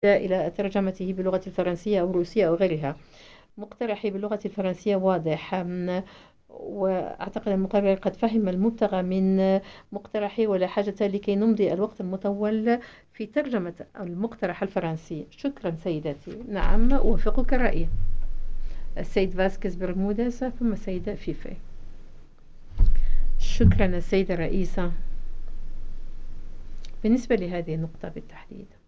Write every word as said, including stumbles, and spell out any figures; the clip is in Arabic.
إلى ترجمته باللغة الفرنسية أو الروسية أو غيرها. مقترحي باللغة الفرنسية واضح، أم، وأعتقد أن المقرر قد فهم المبتغى من مقترحي، ولا حاجة لكي نمضي الوقت المطول في ترجمة المقترح الفرنسي. شكرا سيدتي. نعم أوافقك الرأي. السيد فاسكيز برمودس ثم السيدة فيفي. شكرا السيدة الرئيسة بالنسبة لهذه النقطة بالتحديد.